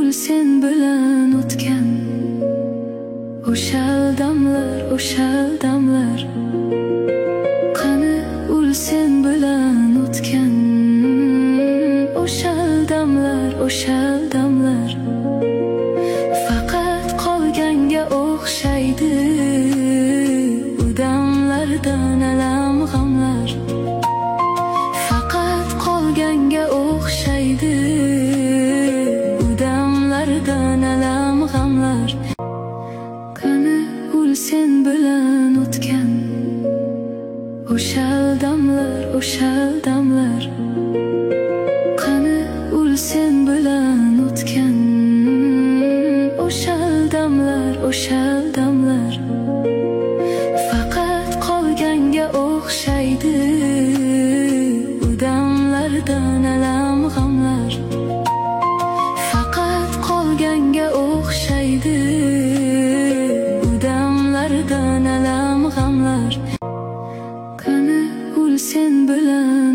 sen bilan o'tgan o'sha damlar qani ul sen bilan o'tgan o'sha damlar faqat qolganga o'xshaydi u damlardan alam g'amlar faqat qolganga o'xshaydi u damlardan alam g'amlar qani ul sen bilan o'tgan o'sha damlar qani ul sen bilan o'tgan o'sha damlar faqat qolganga o'xshaydi u damlardan alam g'amlar faqat qolganga o'xshaydi u damlardan alam g'amlar qani ul sen bilan